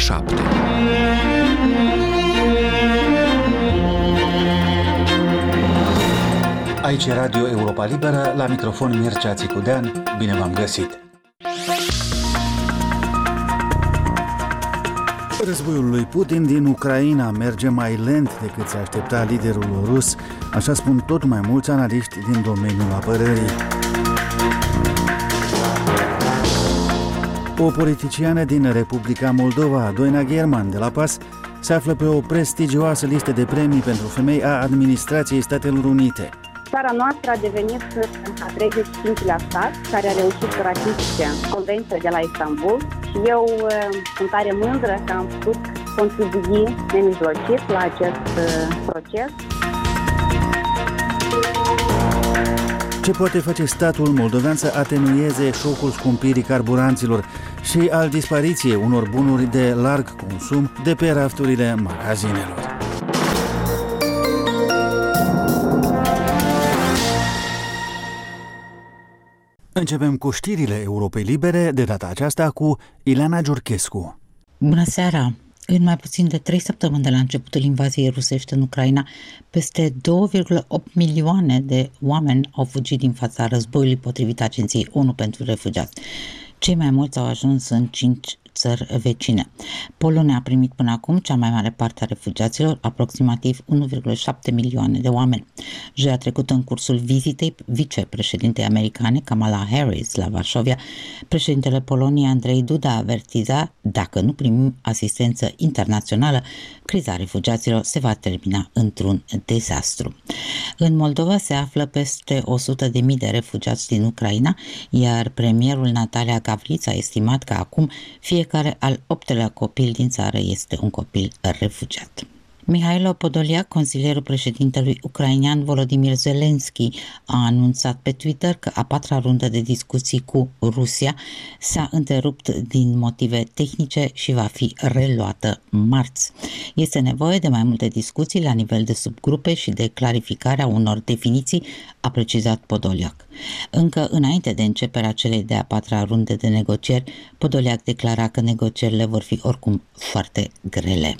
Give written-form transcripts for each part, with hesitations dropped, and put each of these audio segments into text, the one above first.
7. Aici e Radio Europa Liberă, la microfon Mircea Țicudean, bine v-am găsit! Războiul lui Putin din Ucraina merge mai lent decât se aștepta liderul rus, așa spun tot mai mulți analiști din domeniul apărării. O politiciană din Republica Moldova, Doina German de la PAS, se află pe o prestigioasă listă de premii pentru femei a administrației Statelor Unite. Țara noastră a devenit a 35-lea stat care a reușit să ratifice Convenția de la Istanbul și eu sunt tare mândră că am putut contribui nemijlocit la acest proces. Ce poate face statul moldovean să atenueze șocul scumpirii carburanților și al dispariției unor bunuri de larg consum de pe rafturile magazinelor? Începem cu știrile Europei Libere, de data aceasta cu Ileana Giurchescu. Bună seara! În mai puțin de 3 săptămâni de la începutul invaziei rusești în Ucraina, peste 2,8 milioane de oameni au fugit din fața războiului, potrivit Agenției ONU pentru Refugiați. Cei mai mulți au ajuns în 5 țări vecine. Polonia a primit până acum cea mai mare parte a refugiaților, aproximativ 1,7 milioane de oameni. Joia trecută, în cursul vizitei vicepreședintei americane Kamala Harris la Varșovia, președintele Poloniei Andrei Duda avertiza: dacă nu primim asistență internațională, criza refugiaților se va termina într-un dezastru. În Moldova se află peste 100.000 de refugiați din Ucraina, iar premierul Natalia Gavrița a estimat că acum fiecare al 8-lea copil din țară este un copil refugiat. Mihailo Podolyak, consilierul președintelui ucrainean Volodymyr Zelensky, a anunțat pe Twitter că a 4-a rundă de discuții cu Rusia s-a întrerupt din motive tehnice și va fi reluată marți. Este nevoie de mai multe discuții la nivel de subgrupe și de clarificarea unor definiții, a precizat Podolyak. Încă înainte de începerea celei de-a 4-a runde de negocieri, Podolyak declara că negocierile vor fi oricum foarte grele.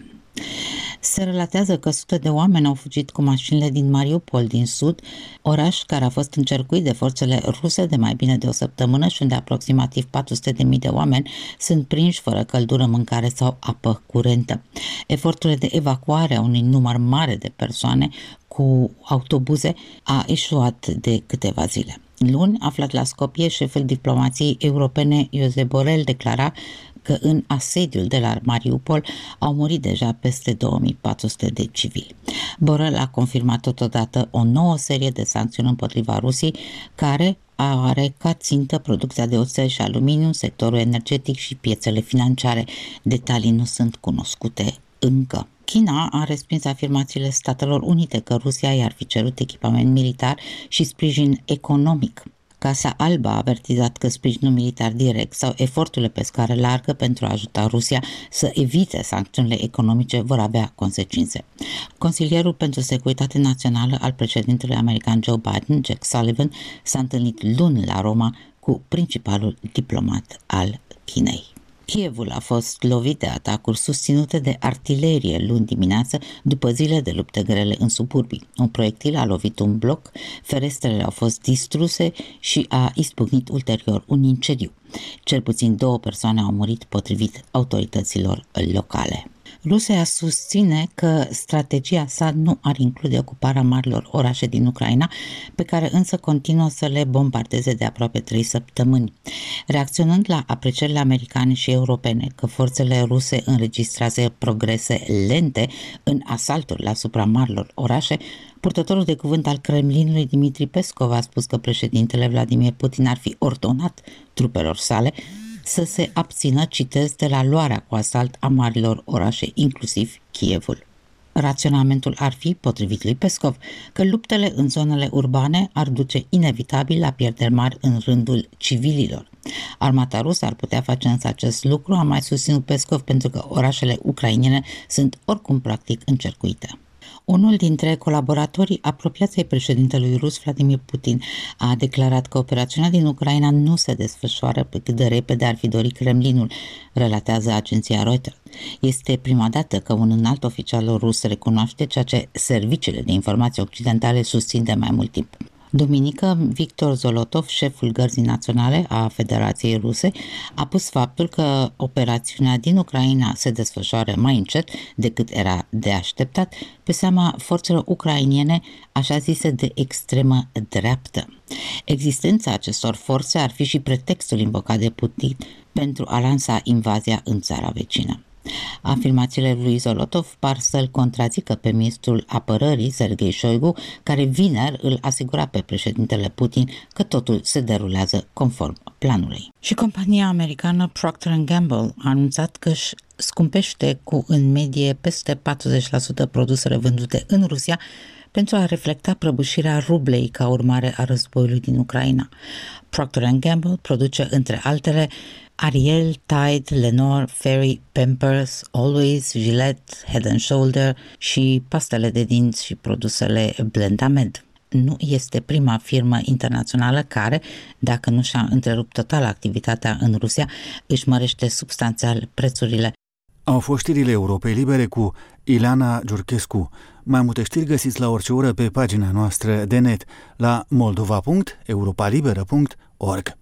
Se relatează că sute de oameni au fugit cu mașinile din Mariupol, din sud, oraș care a fost încercuit de forțele ruse de mai bine de o săptămână și unde aproximativ 400.000 de oameni sunt prinși fără căldură, mâncare sau apă curentă. Eforturile de evacuare a unui număr mare de persoane cu autobuze a eșuat de câteva zile. Luni, aflat la Skopje, șeful diplomației europene Josep Borrell declara că în asediul de la Mariupol au murit deja peste 2400 de civili. Borrell a confirmat totodată o nouă serie de sancțiuni împotriva Rusiei, care are ca țintă producția de oțel și aluminiu, sectorul energetic și piețele financiare. Detalii nu sunt cunoscute încă. China a respins afirmațiile Statelor Unite că Rusia i-ar fi cerut echipament militar și sprijin economic. Casa Albă a avertizat că sprijinul militar direct sau eforturile pe scară largă pentru a ajuta Rusia să evite sancțiunile economice vor avea consecințe. Consilierul pentru securitate națională al președintelui american Joe Biden, Jack Sullivan, s-a întâlnit luni la Roma cu principalul diplomat al Chinei. Kievul a fost lovit de atacuri susținute de artilerie luni dimineață, după zile de lupte grele în suburbii. Un proiectil a lovit un bloc, ferestrele au fost distruse și a izbucnit ulterior un incendiu. Cel puțin 2 persoane au murit, potrivit autorităților locale. Rusia susține că strategia sa nu ar include ocuparea marilor orașe din Ucraina, pe care însă continuă să le bombardeze de aproape 3 săptămâni. Reacționând la aprecierile americane și europene că forțele ruse înregistrează progrese lente în asalturi asupra marilor orașe, purtătorul de cuvânt al Kremlinului Dmitri Peskov a spus că președintele Vladimir Putin ar fi ordonat trupelor sale să se abțină, citez, de la luarea cu asalt a marilor orașe, inclusiv Kievul. Raționamentul ar fi, potrivit lui Peskov, că luptele în zonele urbane ar duce inevitabil la pierderi mari în rândul civililor. Armata rusă ar putea face însă acest lucru, a mai susținut Peskov, pentru că orașele ucrainene sunt oricum practic încercuite. Unul dintre colaboratorii apropiați ai președintelui rus Vladimir Putin a declarat că operațiunea din Ucraina nu se desfășoară pe cât de repede ar fi dorit Kremlinul, relatează agenția Reuters. Este prima dată că un înalt oficial rus recunoaște ceea ce serviciile de informații occidentale susțin de mai mult timp. Duminică, Victor Zolotov, șeful Gărzii Naționale a Federației Ruse, a pus faptul că operațiunea din Ucraina se desfășoară mai încet decât era de așteptat, pe seama forțelor ucrainene, așa zise, de extremă dreaptă. Existența acestor forțe ar fi și pretextul invocat de Putin pentru a lansa invazia în țara vecină. Afirmațiile lui Zolotov par să-l contrazică pe ministrul apărării, Sergei Shoigu, care vineri îl asigura pe președintele Putin că totul se derulează conform planului. Și compania americană Procter & Gamble a anunțat că își scumpește cu în medie peste 40% produsele vândute în Rusia pentru a reflecta prăbușirea rublei ca urmare a războiului din Ucraina. Procter & Gamble produce, între altele, Ariel, Tide, Lenor, Fairy, Pampers, Always, Gillette, Head & Shoulder și pastele de dinți și produsele Blendamed. Nu este prima firmă internațională care, dacă nu și-a întrerupt total activitatea în Rusia, își mărește substanțial prețurile. Au fost știrile Europei Libere cu Ileana Giurchescu. Mai multe știri găsiți la orice oră pe pagina noastră de net la moldova.europalibera.org.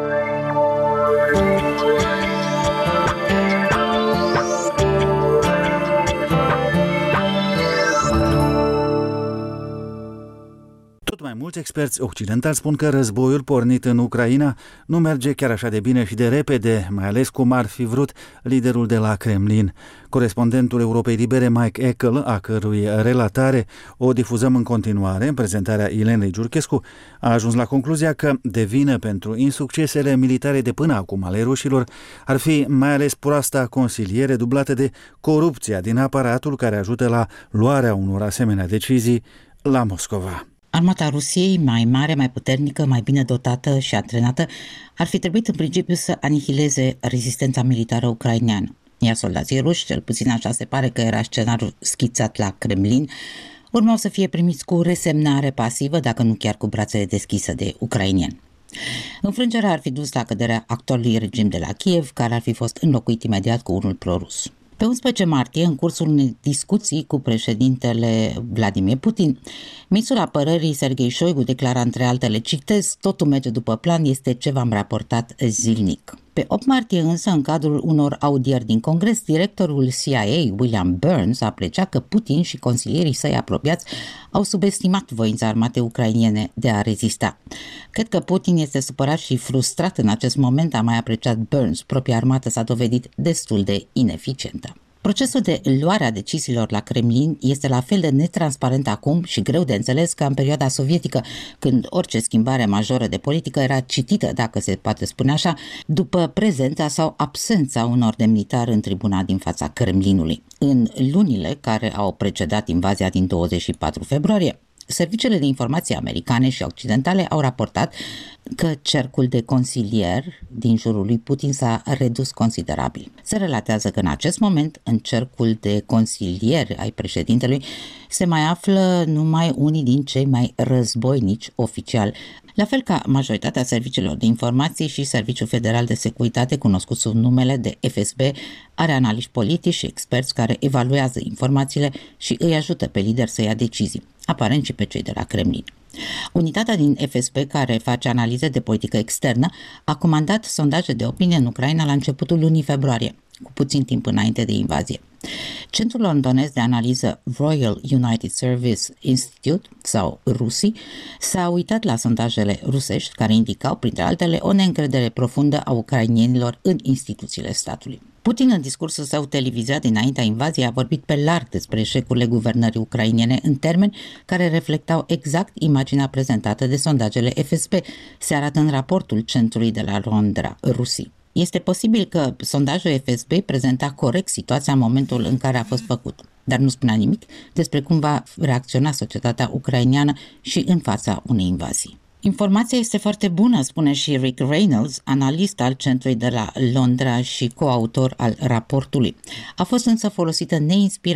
Tot mai mulți experți occidentali spun că războiul pornit în Ucraina nu merge chiar așa de bine și de repede, mai ales cum ar fi vrut liderul de la Kremlin. Corespondentul Europei Libere Mike Eckel, a cărui relatare o difuzăm în continuare în prezentarea Ilenei Giurchescu, a ajuns la concluzia că de vină pentru insuccesele militare de până acum ale rușilor ar fi mai ales proasta consiliere dublată de corupția din aparatul care ajută la luarea unor asemenea decizii la Moscova. Armata Rusiei, mai mare, mai puternică, mai bine dotată și antrenată, ar fi trebuit în principiu să anihileze rezistența militară ucraineană. Iar soldații ruși, cel puțin așa se pare că era scenariul schițat la Kremlin, urmau să fie primiți cu resemnare pasivă, dacă nu chiar cu brațele deschise de ucrainieni. Înfrângerea ar fi dus la căderea actualului regim de la Kiev, care ar fi fost înlocuit imediat cu unul prorus. Pe 11 martie, în cursul unei discuții cu președintele Vladimir Putin, ministrul apărării Sergei Shoigu declara între altele, citez, totul merge după plan, este ce v-am raportat zilnic. Pe 8 martie însă, în cadrul unor audieri din Congres, directorul CIA, William Burns, a apreciat că Putin și consilierii săi apropiați au subestimat voința armatei ucrainiene de a rezista. Cred că Putin este supărat și frustrat în acest moment, a mai apreciat Burns. Propria armată s-a dovedit destul de ineficientă. Procesul de luare a deciziilor la Kremlin este la fel de netransparent acum și greu de înțeles ca în perioada sovietică, când orice schimbare majoră de politică era citită, dacă se poate spune așa, după prezența sau absența unor demnitari în tribuna din fața Kremlinului. În lunile care au precedat invazia din 24 februarie, serviciile de informații americane și occidentale au raportat că cercul de consilier din jurul lui Putin s-a redus considerabil. Se relatează că în acest moment, în cercul de consilieri ai președintelui, se mai află numai unii din cei mai războinici oficiali, la fel ca majoritatea serviciilor de informații și Serviciul Federal de Securitate, cunoscut sub numele de FSB, are analiști politici și experți care evaluează informațiile și îi ajută pe lideri să ia decizii, aparent și pe cei de la Kremlin. Unitatea din FSB, care face analize de politică externă, a comandat sondaje de opinie în Ucraina la începutul lunii februarie, cu puțin timp înainte de invazie. Centrul londonez de analiză Royal United Service Institute, sau RUSI, s-a uitat la sondajele rusești care indicau, printre altele, o neîncredere profundă a ucrainienilor în instituțiile statului. Putin, în discursul său televizat dinaintea invaziei, a vorbit pe larg despre eșecurile guvernării ucrainene în termeni care reflectau exact imaginea prezentată de sondajele FSB, se arată în raportul centrului de la Londra, RUSI. Este posibil că sondajul FSB prezenta corect situația în momentul în care a fost făcut, dar nu spunea nimic despre cum va reacționa societatea ucraineană și în fața unei invazii. Informația este foarte bună, spune și Rick Reynolds, analist al centrului de la Londra și coautor al raportului. A fost însă folosită neinspirat.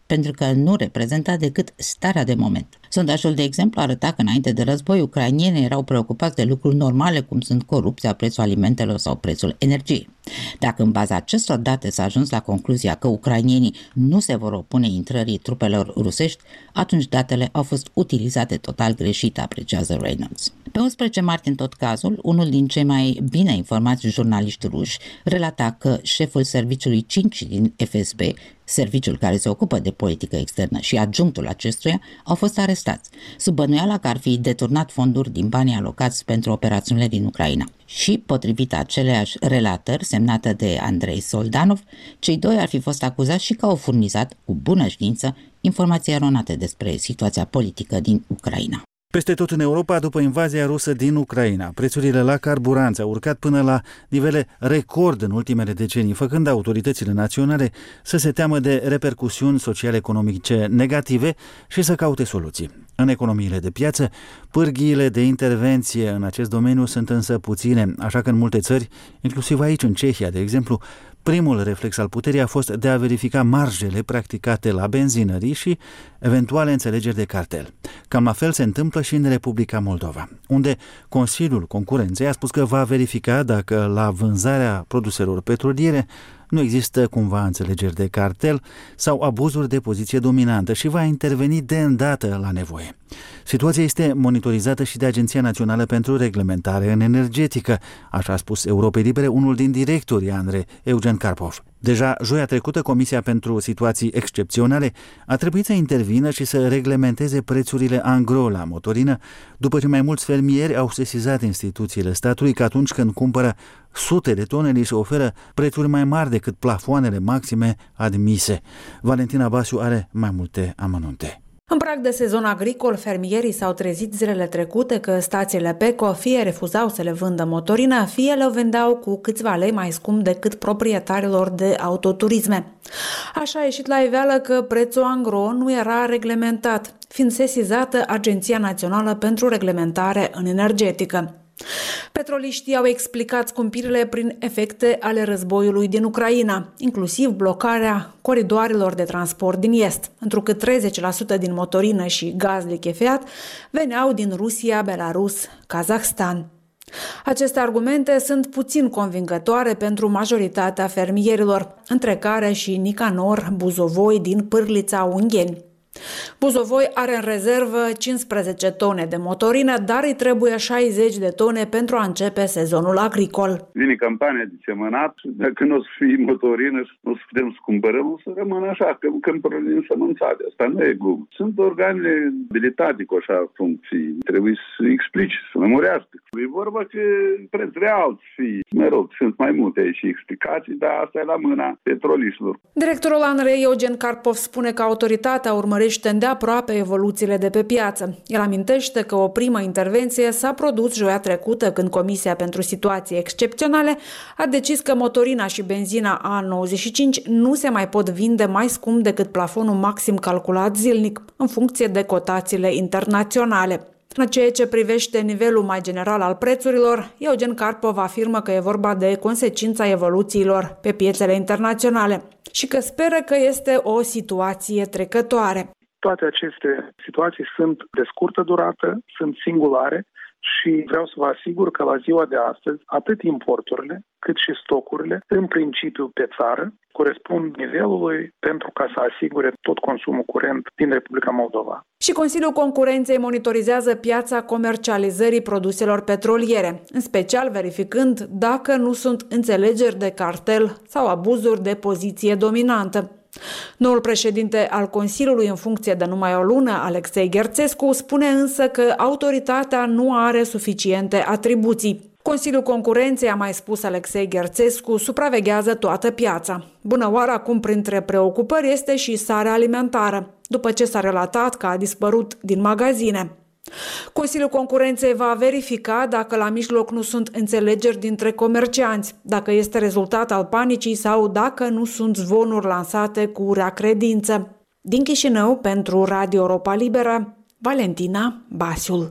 pentru că nu reprezenta decât starea de moment. Sondajul, de exemplu, arăta că înainte de război, ucrainienii erau preocupați de lucruri normale, cum sunt corupția, prețul alimentelor sau prețul energiei. Dacă în baza acestor date s-a ajuns la concluzia că ucrainienii nu se vor opune intrării trupelor rusești, atunci datele au fost utilizate total greșit, apreciază Reynolds. Pe 11 martie, în tot cazul, unul din cei mai bine informați jurnaliști ruși relata că șeful serviciului 5 din FSB, serviciul care se ocupă de politică externă, și adjunctul acestuia au fost arestați, sub bănuiala că ar fi deturnat fonduri din banii alocați pentru operațiunile din Ucraina. Și, potrivit aceleași relatări semnată de Andrei Soldanov, cei doi ar fi fost acuzați și că au furnizat, cu bună știință, informații eronate despre situația politică din Ucraina. Peste tot în Europa, după invazia rusă din Ucraina, prețurile la carburanți au urcat până la nivele record în ultimele decenii, făcând autoritățile naționale să se teamă de repercusiuni social-economice negative și să caute soluții. În economiile de piață, pârghiile de intervenție în acest domeniu sunt însă puține, așa că în multe țări, inclusiv aici în Cehia, de exemplu, primul reflex al puterii a fost de a verifica marjele practicate la benzinării și eventuale înțelegeri de cartel. Cam la fel se întâmplă și în Republica Moldova, unde Consiliul Concurenței a spus că va verifica dacă la vânzarea produselor petroliere nu există cumva înțelegeri de cartel sau abuzuri de poziție dominantă și va interveni de îndată la nevoie. Situația este monitorizată și de Agenția Națională pentru Reglementare în Energetică, așa a spus Europei Libere unul din directorii ANRE, Eugen Karpov. Deja joia trecută, Comisia pentru Situații Excepționale a trebuit să intervină și să reglementeze prețurile angro la motorină, după ce mai mulți fermieri au sesizat instituțiile statului că atunci când cumpără sute de tone li se oferă prețuri mai mari decât plafoanele maxime admise. Valentina Basiu are mai multe amănunte. În prag de sezon agricol, fermierii s-au trezit zilele trecute că stațiile PECO fie refuzau să le vândă motorină, fie le vendeau cu câțiva lei mai scump decât proprietarilor de autoturisme. Așa a ieșit la iveală că prețul angro nu era reglementat, fiind sesizată Agenția Națională pentru Reglementare în Energetică. Petroliștii au explicat scumpirile prin efecte ale războiului din Ucraina, inclusiv blocarea coridoarelor de transport din est, întrucât 30% din motorină și gaz lichefiat veneau din Rusia, Belarus, Kazahstan. Aceste argumente sunt puțin convingătoare pentru majoritatea fermierilor, între care și Nicanor Buzovoi din Pârlița, Ungheni. Buzovoi are în rezervă 15 tone de motorină, dar îi trebuie 60 de tone pentru a începe sezonul agricol. Vine campania de semănat, dacă nu o să fie motorină, nu o să putem să cumpărăm, o să rămână așa, că cumpărăm din sămânțare. Asta nu e glumă. Sunt organele abilitate cu așa funcții. Trebuie să explici, să memorească. E vorba că preț real să fie. Mă rog, sunt mai multe aici explicații, dar asta e la mâna petroliștilor. Directorul ANRE, Eugen Karpov, spune că autoritatea urmărește îndeaproape evoluțiile de pe piață. El amintește că o primă intervenție s-a produs joia trecută, când Comisia pentru Situații Excepționale a decis că motorina și benzina A95 nu se mai pot vinde mai scump decât plafonul maxim calculat zilnic, în funcție de cotațiile internaționale. În ceea ce privește nivelul mai general al prețurilor, Eugen Karpov afirmă că e vorba de consecința evoluțiilor pe piețele internaționale și că speră că este o situație trecătoare. Toate aceste situații sunt de scurtă durată, sunt singulare și vreau să vă asigur că la ziua de astăzi, atât importurile cât și stocurile, în principiu pe țară, corespund nivelului pentru ca să asigure tot consumul curent din Republica Moldova. Și Consiliul Concurenței monitorizează piața comercializării produselor petroliere, în special verificând dacă nu sunt înțelegeri de cartel sau abuzuri de poziție dominantă. Noul președinte al Consiliului în funcție de numai o lună, Alexei Gherțescu, spune însă că autoritatea nu are suficiente atribuții. Consiliul Concurenței, a mai spus Alexei Gherțescu, supraveghează toată piața. Bună oară, acum printre preocupări este și sarea alimentară, după ce s-a relatat că a dispărut din magazine. Consiliul Concurenței va verifica dacă la mijloc nu sunt înțelegeri dintre comercianți, dacă este rezultat al panicii sau dacă nu sunt zvonuri lansate cu rea credință. Din Chișinău, pentru Radio Europa Liberă, Valentina Basiul.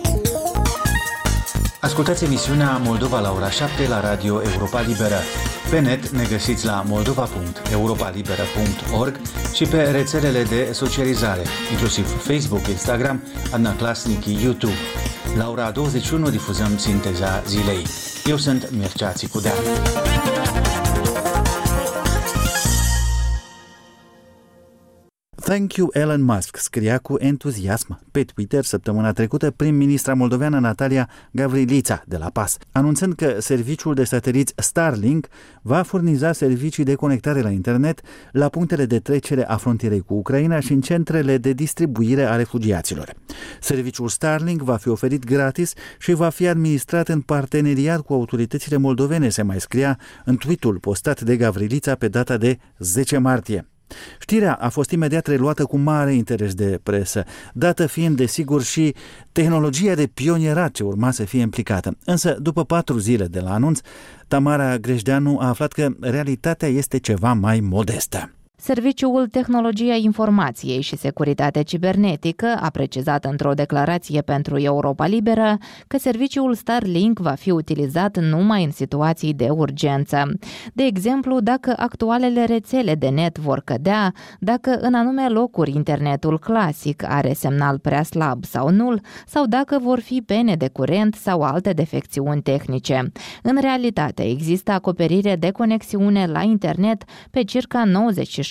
Ascultați emisiunea Moldova la ora 7 la Radio Europa Liberă. Pe net ne găsiți la moldova.europalibera.org și pe rețelele de socializare, inclusiv Facebook, Instagram, Adna Clasnici, YouTube. La ora 21 difuzăm Sinteza zilei. Eu sunt Mircea Țicudean. Thank you, Elon Musk, scria cu entuziasm pe Twitter săptămâna trecută prim-ministra moldoveană Natalia Gavrilița de la PAS, anunțând că serviciul de sateliți Starlink va furniza servicii de conectare la internet la punctele de trecere a frontierei cu Ucraina și în centrele de distribuire a refugiaților. Serviciul Starlink va fi oferit gratis și va fi administrat în parteneriat cu autoritățile moldovene, se mai scria în tweet-ul postat de Gavrilița pe data de 10 martie. Știrea a fost imediat reluată cu mare interes de presă, dată fiind desigur și tehnologia de pionierat ce urma să fie implicată. Însă, după 4 zile de la anunț, Tamara Grejdeanu a aflat că realitatea este ceva mai modestă. Serviciul Tehnologia Informației și Securitate Cibernetică a precizat într-o declarație pentru Europa Liberă că serviciul Starlink va fi utilizat numai în situații de urgență. De exemplu, dacă actualele rețele de net vor cădea, dacă în anume locuri internetul clasic are semnal prea slab sau nul, sau dacă vor fi pene de curent sau alte defecțiuni tehnice. În realitate, există acoperire de conexiune la internet pe circa 97%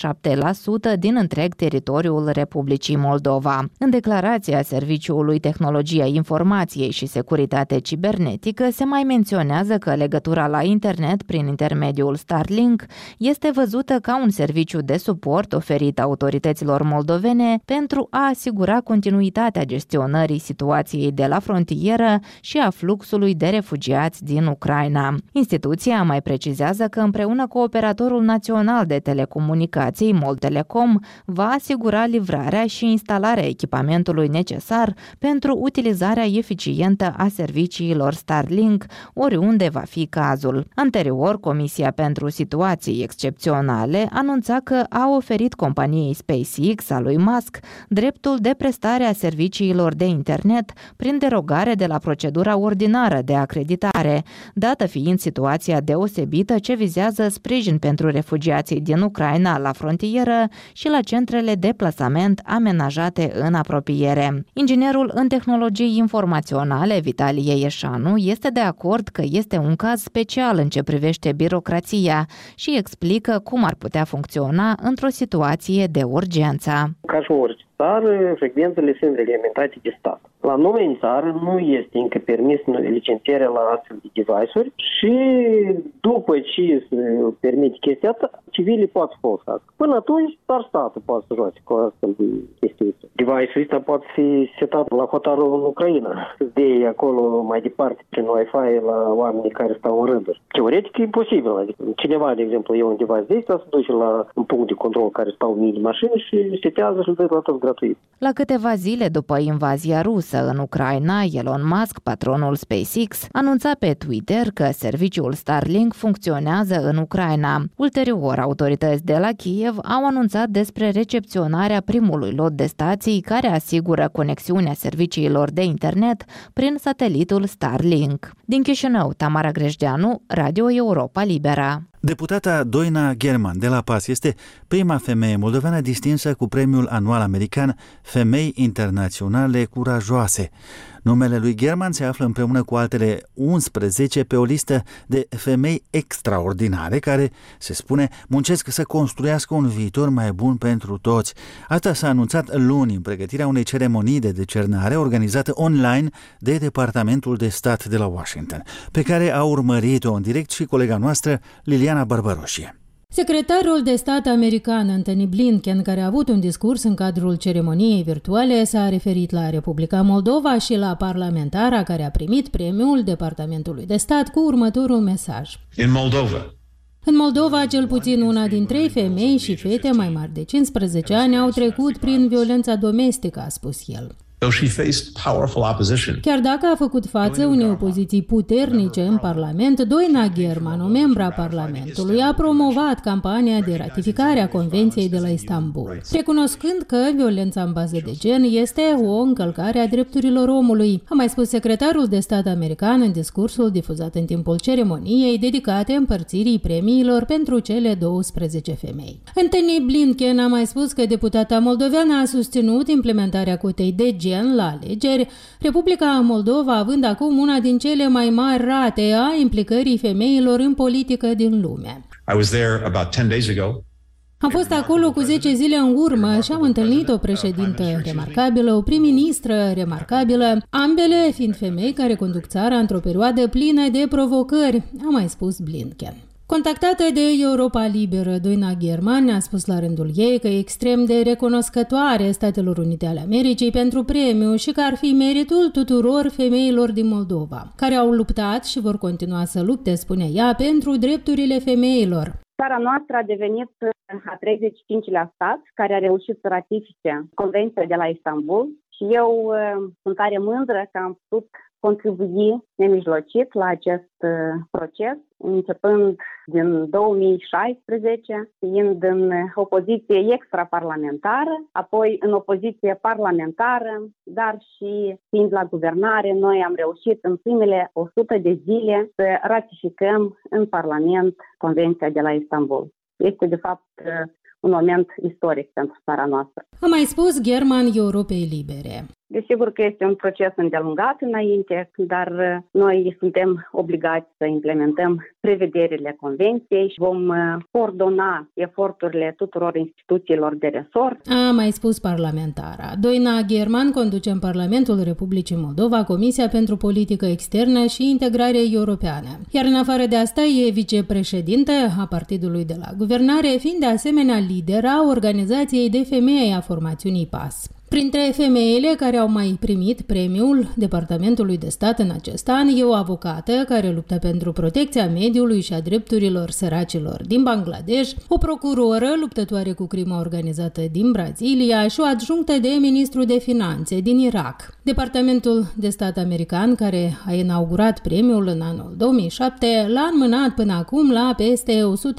din întreg teritoriul Republicii Moldova. În declarația Serviciului Tehnologia Informației și Securitate Cibernetică se mai menționează că legătura la internet prin intermediul Starlink este văzută ca un serviciu de suport oferit autorităților moldovene pentru a asigura continuitatea gestionării situației de la frontieră și a fluxului de refugiați din Ucraina. Instituția mai precizează că împreună cu operatorul național de telecomunicații Moltelecom va asigura livrarea și instalarea echipamentului necesar pentru utilizarea eficientă a serviciilor Starlink oriunde va fi cazul. Anterior, Comisia pentru Situații Excepționale anunța că a oferit companiei SpaceX a lui Musk dreptul de prestare a serviciilor de internet prin derogare de la procedura ordinară de acreditare, dată fiind situația deosebită ce vizează sprijin pentru refugiații din Ucraina la frontieră și la centrele de plasament amenajate în apropiere. Inginerul în tehnologii informaționale, Vitalie Ieșanu, este de acord că este un caz special în ce privește birocrația și explică cum ar putea funcționa într-o situație de urgență. Ca și orice țară, frecvențele sunt reglementate de stat. La noi în țară nu este încă permis licențierea la astfel de device-uri și după ce se permite chestia asta, civilii pot să folosească. Până atunci, doar statul poate să joace cu astfel de chestii. Device-ul ăsta poate fi setat la hotarul în Ucraina. De acolo mai departe prin Wi-Fi la oamenii care stau în rânduri. Teoretic e posibil. Adică cineva, de exemplu, e un device de ăsta, se duce la un punct de control care stau mii de mașini și setează și îl dă la tot gratuit. La câteva zile după invazia rusă în Ucraina, Elon Musk, patronul SpaceX, anunța pe Twitter că serviciul Starlink funcționează în Ucraina. Ulterior, autorități de la Kiev au anunțat despre recepționarea primului lot de stații care asigură conexiunea serviciilor de internet prin satelitul Starlink. Din Chișinău, Tamara Grejdeanu, Radio Europa Libera. Deputata Doina German de la PAS este prima femeie moldoveană distinsă cu premiul anual american Femei Internaționale Curajoase. Numele lui German se află împreună cu altele 11 pe o listă de femei extraordinare care, se spune, muncesc să construiască un viitor mai bun pentru toți. Asta s-a anunțat luni în pregătirea unei ceremonii de decernare organizată online de Departamentul de Stat de la Washington, pe care a urmărit-o în direct și colega noastră Liliana Barbaroșie. Secretarul de stat american Antony Blinken, care a avut un discurs în cadrul ceremoniei virtuale, s-a referit la Republica Moldova și la parlamentara care a primit premiul Departamentului de Stat cu următorul mesaj. În Moldova, cel puțin una din 3 femei și fete mai mari de 15 ani au trecut prin violența domestică, a spus el. Chiar dacă a făcut față unei opoziții puternice în Parlament, Doina German, o membră a Parlamentului, a promovat campania de ratificare a Convenției de la Istanbul, recunoscând că violența în bază de gen este o încălcare a drepturilor omului, a mai spus secretarul de stat american în discursul difuzat în timpul ceremoniei dedicate împărțirii premiilor pentru cele 12 femei. Anthony Blinken a mai spus că deputata moldoveană a susținut implementarea cotei de gen la alegeri, Republica Moldova având acum una din cele mai mari rate a implicării femeilor în politică din lume. Am fost acolo cu 10 zile în urmă și am întâlnit o președintă remarcabilă, o prim-ministră remarcabilă, ambele fiind femei care conduc țara într-o perioadă plină de provocări, a mai spus Blinken. Contactată de Europa Liberă, Doina German a spus la rândul ei că e extrem de recunoscătoare Statelor Unite ale Americii pentru premiu și că ar fi meritul tuturor femeilor din Moldova, care au luptat și vor continua să lupte, spune ea, pentru drepturile femeilor. Țara noastră a devenit a 35-lea stat care a reușit să ratifice Convenția de la Istanbul și eu sunt tare mândră că am putut contribui nemijlocit la acest proces, începând din 2016, fiind în opoziție extraparlamentară, apoi în opoziție parlamentară, dar și fiind la guvernare, noi am reușit în primele 100 de zile să ratificăm în Parlament Convenția de la Istanbul. Este, de fapt, un moment istoric pentru țara noastră. A mai spus German Europei Libere. Desigur că este un proces îndelungat înainte, dar noi suntem obligați să implementăm prevederile Convenției și vom coordona eforturile tuturor instituțiilor de resort. A mai spus parlamentara. Doina German conduce în Parlamentul Republicii Moldova Comisia pentru Politică Externă și Integrare Europeană. Iar în afară de asta e vicepreședinte a partidului de la guvernare, fiind de asemenea lidera organizației de femei a formațiunii PAS. Printre femeile care au mai primit premiul Departamentului de Stat în acest an e o avocată care luptă pentru protecția mediului și a drepturilor săracilor din Bangladesh, o procuroră luptătoare cu crimă organizată din Brazilia și o adjunctă de ministru de finanțe din Irak. Departamentul de Stat american, care a inaugurat premiul în anul 2007, l-a înmânat până acum la peste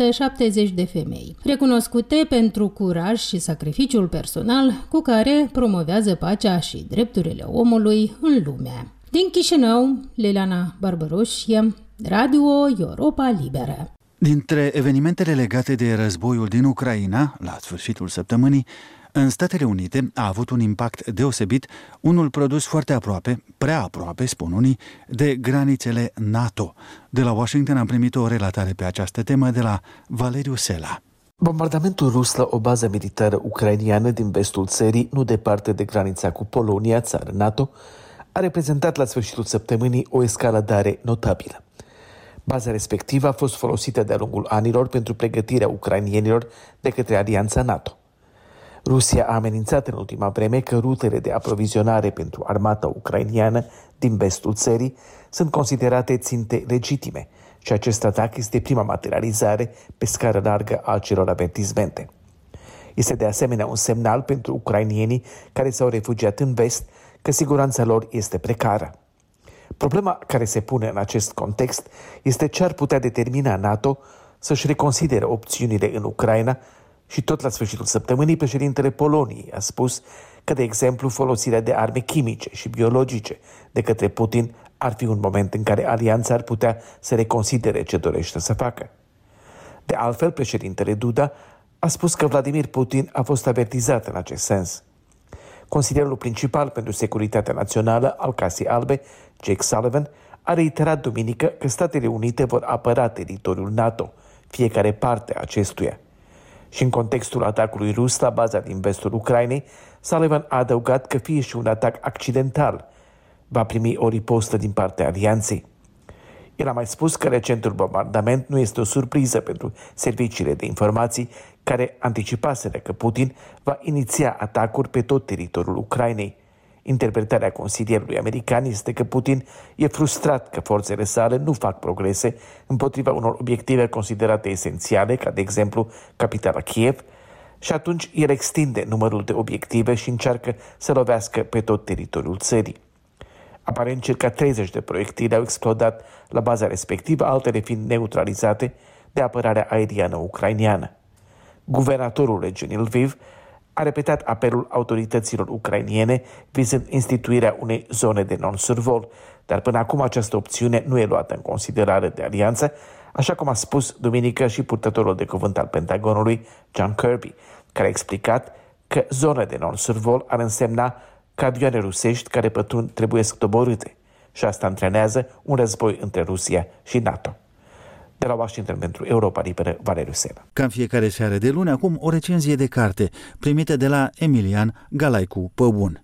170 de femei, recunoscute pentru curaj și sacrificiul personal cu care promovează pacea și drepturile omului în lume. Din Chișinău, Liliana Barbaroșie, Radio Europa Liberă. Dintre evenimentele legate de războiul din Ucraina, la sfârșitul săptămânii, în Statele Unite a avut un impact deosebit unul produs foarte aproape, prea aproape, spun unii, de granițele NATO. De la Washington am primit o relatare pe această temă de la Valeriu Sela. Bombardamentul rus la o bază militară ucrainiană din vestul țării, nu departe de granița cu Polonia, țară NATO, a reprezentat la sfârșitul săptămânii o escaladare notabilă. Baza respectivă a fost folosită de-a lungul anilor pentru pregătirea ucrainienilor de către Alianța NATO. Rusia a amenințat în ultima vreme că rutele de aprovizionare pentru armata ucrainiană din vestul țării sunt considerate ținte legitime și acest atac este prima materializare pe scară largă a acelor avertismente. Este de asemenea un semnal pentru ucrainienii care s-au refugiat în vest că siguranța lor este precară. Problema care se pune în acest context este ce ar putea determina NATO să-și reconsidere opțiunile în Ucraina și tot la sfârșitul săptămânii președintele Poloniei a spus că, de exemplu, folosirea de arme chimice și biologice de către Putin ar fi un moment în care alianța ar putea să reconsidere ce dorește să facă. De altfel, președintele Duda a spus că Vladimir Putin a fost avertizat în acest sens. Consilierul principal pentru securitatea națională al Casei Albe, Jake Sullivan, a reiterat duminică că Statele Unite vor apăra teritoriul NATO, fiecare parte a acestuia. Și în contextul atacului rus la baza din vestul Ucrainei, Sullivan a adăugat că fie și un atac accidental va primi o ripostă din partea alianței. El a mai spus că recentul bombardament nu este o surpriză pentru serviciile de informații care anticipaseră că Putin va iniția atacuri pe tot teritoriul Ucrainei. Interpretarea consilierului american este că Putin e frustrat că forțele sale nu fac progrese împotriva unor obiective considerate esențiale, ca de exemplu capitala Kiev, Și atunci el extinde numărul de obiective și încearcă să lovească pe tot teritoriul țării. Aparent, circa 30 de proiectile au explodat la baza respectivă, altele fiind neutralizate de apărarea aeriană ucraineană. Guvernatorul regiunii Lviv a repetat apelul autorităților ucrainiene vizând instituirea unei zone de non-survol, dar până acum această opțiune nu e luată în considerare de alianță, așa cum a spus duminică și purtătorul de cuvânt al Pentagonului, John Kirby, care a explicat că zona de non-survol ar însemna că avioane rusești care pătrund trebuiesc doborâte și asta antrenează un război între Rusia și NATO. De la Washington pentru Europa Liberă, Valeriu Sena. Ca în fiecare seară de luni, acum o recenzie de carte primită de la Emilian Galaicu Păbun.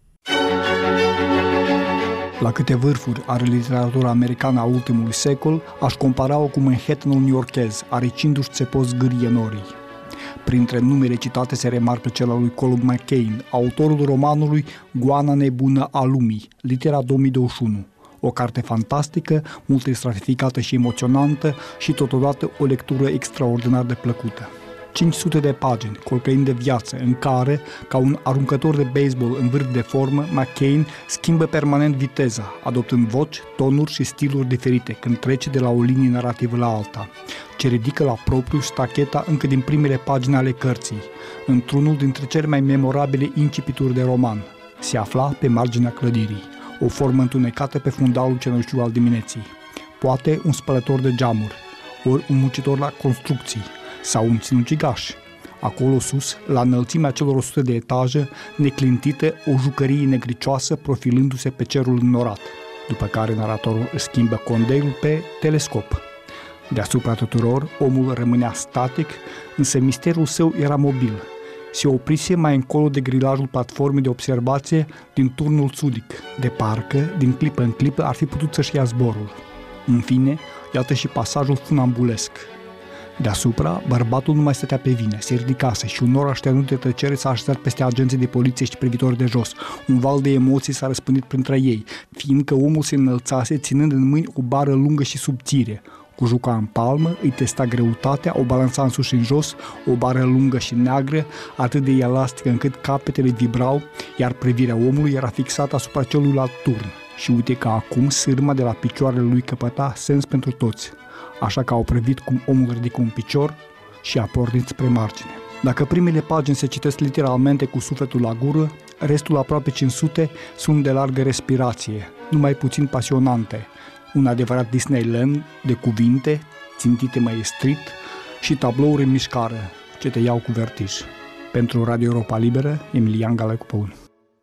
La câte vârfuri are literatura americană a ultimului secol, aș compara-o cu Manhattanul newyorkez, aricindu-și țepos zgârie norii. Printre numele citate se remarcă cel al lui Colum McCain, autorul romanului Goana nebună a lumii, litera 2021. O carte fantastică, multistratificată și emoționantă și totodată o lectură extraordinar de plăcută. 500 de pagini, colcăind de viață, în care, ca un aruncător de baseball în vârf de formă, McCain schimbă permanent viteza, adoptând voci, tonuri și stiluri diferite când trece de la o linie narrativă la alta, ce ridică la propriu stacheta încă din primele pagini ale cărții, într-unul dintre cele mai memorabile incipituri de roman. Se afla pe marginea clădirii, o formă întunecată pe fundalul cenușiu al dimineții, poate un spălător de geamuri, ori un muncitor la construcții, sau un sinucigaș. Acolo sus, la înălțimea celor 100 de etaje, neclintită, o jucărie negricioasă profilându-se pe cerul înnorat, după care naratorul își schimbă condeilul pe telescop. Deasupra tuturor, omul rămânea static, însă misterul său era mobil. Se oprise mai încolo de grilajul platformei de observație din turnul sudic, de parcă, din clipă în clipă, ar fi putut să-și ia zborul. În fine, iată și pasajul funambulesc. Deasupra, bărbatul nu mai stătea pe vine, se ridicase și un nor așternut de tăcere s-a așezat peste agenții de poliție și privitori de jos. Un val de emoții s-a răspândit printre ei, fiindcă omul se înălțase ținând în mâini o bară lungă și subțire. Cu juca în palmă, îi testa greutatea, o balanța în sus și în jos, o bară lungă și neagră, atât de elastică încât capetele vibrau, iar privirea omului era fixată asupra celuilalt turn. Și uite că acum sârma de la picioarele lui căpăta sens pentru toți. Așa că au privit cum omul ridică un picior și a pornit spre margine. Dacă primele pagini se citesc literalmente cu sufletul la gură, restul aproape 500 sunt de largă respirație, numai puțin pasionante. Un adevărat Disneyland de cuvinte, țintite maestrit și tablouri în mișcare, ce te iau cu vertij. Pentru Radio Europa Liberă, Emilian Galaicu Păbun.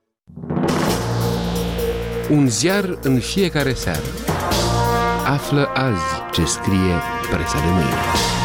Un ziar în fiecare seară. Află azi ce scrie presa de mâine.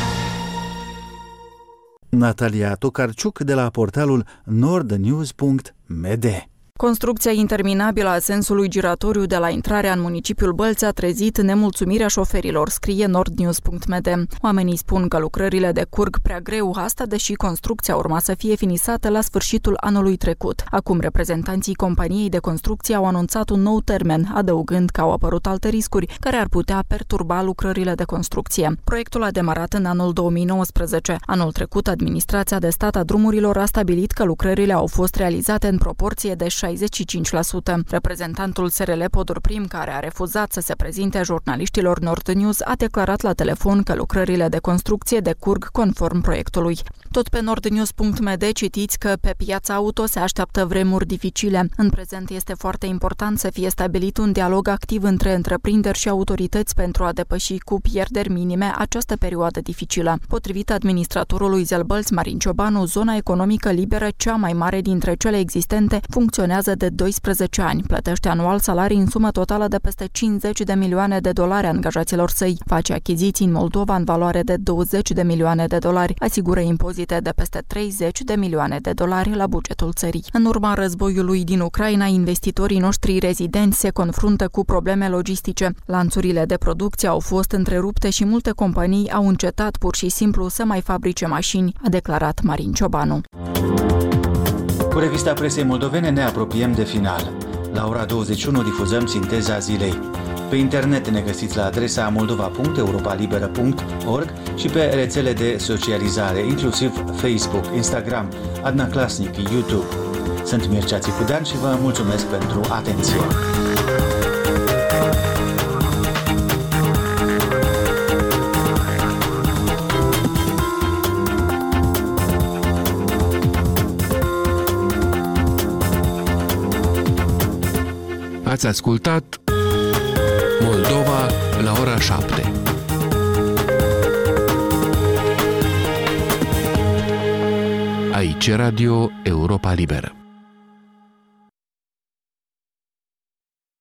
Natalia Tokarciuc de la portalul nordnews.md. Construcția interminabilă a sensului giratoriu de la intrarea în municipiul Bălți a trezit nemulțumirea șoferilor, scrie nordnews.md. Oamenii spun că lucrările decurg prea greu, asta deși construcția urma să fie finisată la sfârșitul anului trecut. Acum reprezentanții companiei de construcție au anunțat un nou termen, adăugând că au apărut alte riscuri care ar putea perturba lucrările de construcție. Proiectul a demarat în anul 2019. Anul trecut, administrația de stat a drumurilor a stabilit că lucrările au fost realizate în proporție de 65%. Reprezentantul SRL Podor Prim, care a refuzat să se prezinte jurnaliștilor Nord News, a declarat la telefon că lucrările de construcție decurg conform proiectului. Tot pe nordnews.md citiți că pe piața auto se așteaptă vremuri dificile. În prezent este foarte important să fie stabilit un dialog activ între întreprinderi și autorități pentru a depăși cu pierderi minime această perioadă dificilă. Potrivit administratorului Zelbălți, Marin Ciobanu, zona economică liberă, cea mai mare dintre cele existente, funcționează de 12 ani. Plătește anual salarii în sumă totală de peste 50 de milioane de dolari angajaților săi. Face achiziții în Moldova în valoare de 20 de milioane de dolari. Asigură impozite de peste 30 de milioane de dolari la bugetul țării. În urma războiului din Ucraina, investitorii noștri rezidenți se confruntă cu probleme logistice. Lanțurile de producție au fost întrerupte și multe companii au încetat pur și simplu să mai fabrice mașini, a declarat Marin Ciobanu. Cu revista presei moldovene ne apropiem de final. La ora 21 difuzăm Sinteza Zilei. Pe internet ne găsiți la adresa moldova.europalibera.org și pe rețele de socializare, inclusiv Facebook, Instagram, Adna Klasnic, YouTube. Sunt Mircea Țicudean și vă mulțumesc pentru atenție. Ați ascultat Moldova la ora 7. Aici Radio Europa Liberă.